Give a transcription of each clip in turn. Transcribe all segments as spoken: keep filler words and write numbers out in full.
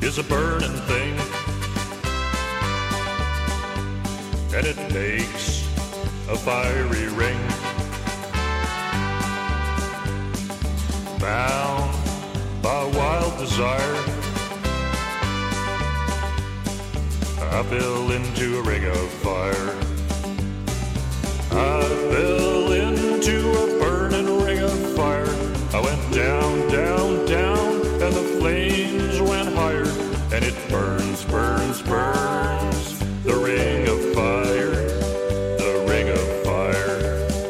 is a burning thing, and it makes a fiery ring. Bound by wild desire, I fell into a ring of fire. I fell into a burning ring of fire. I went down, down, down, and the flames went higher, and it burns, burns, burns, the ring of fire, the ring of fire.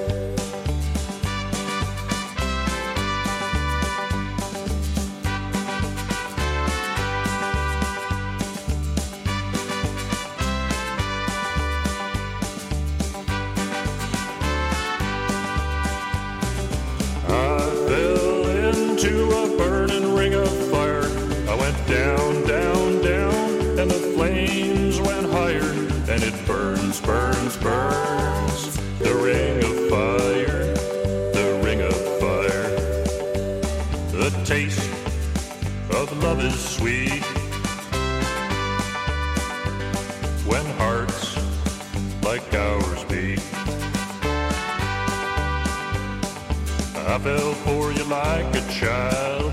I fell into a burning ring of fire. I went down, down, down, and the flames went higher, and it burns, burns, burns, the ring of fire, the ring of fire. The taste of love is sweet when hearts like ours beat. I fell for you like a child.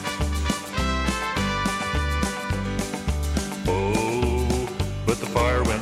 Oh, but the fire went